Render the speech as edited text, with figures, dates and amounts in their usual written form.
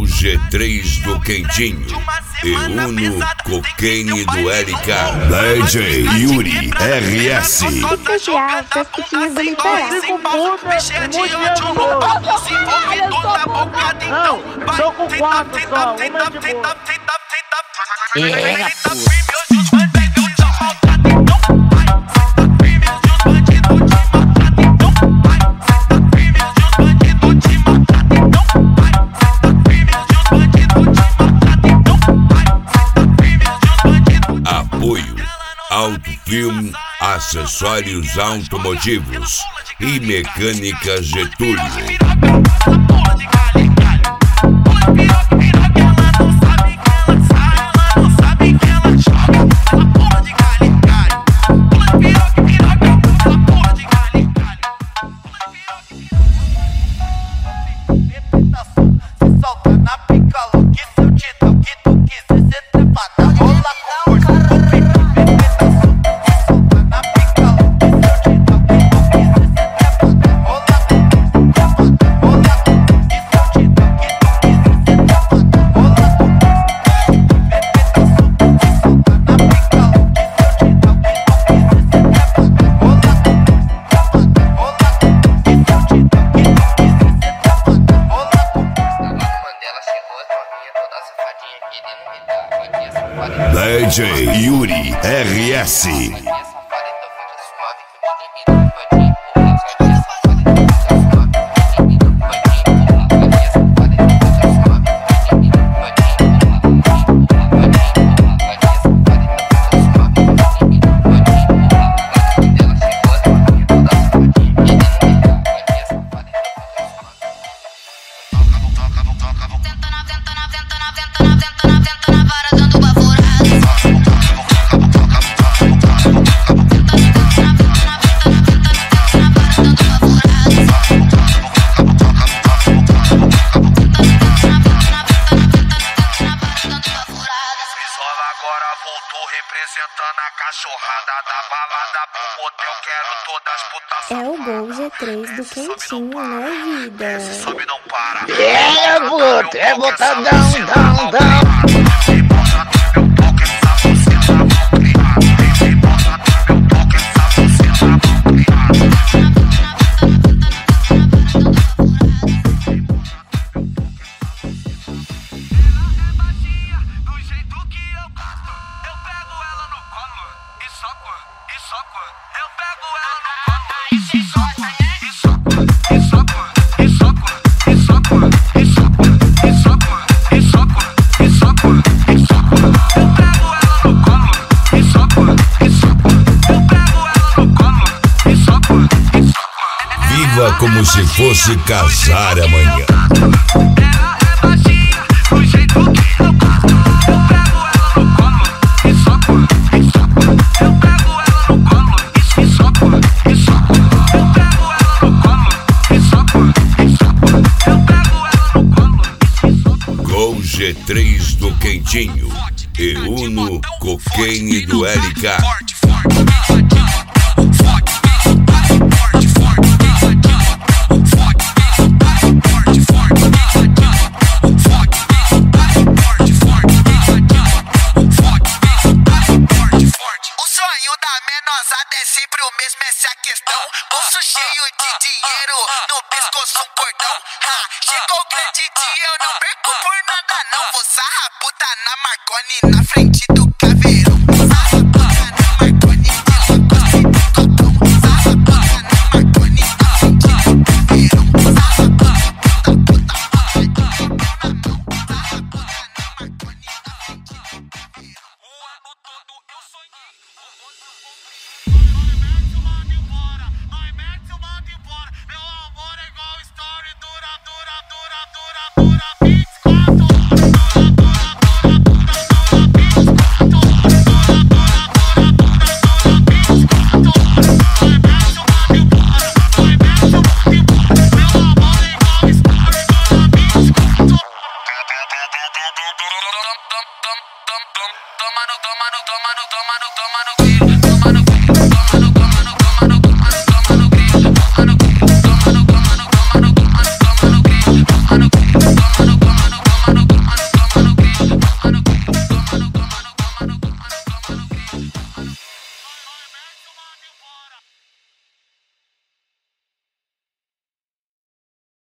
G3 do Quentinho e Uno Cocaine do LK. DJ Yuri RS. Especial das putinhas do litoral. Não, tô com 4 só, uma de boa. Apoio Autofilme, acessórios automotivos e mecânica Getúlio. DJ Yuri RS. Agora voltou representando a cachorrada da balada pro motel, quero todas putas. É o Gol G3 do Quentinho, né, vida? Sobe não para. É botadão, dão. Viva como se fosse casar amanhã. Gol G3 do Quentinho e Uno Cocaine do LK. Bolso cheio de dinheiro, no pescoço um cordão. Chegou o grande dia, eu não perco por nada não. Vou sarrar puta na Marconi na frente.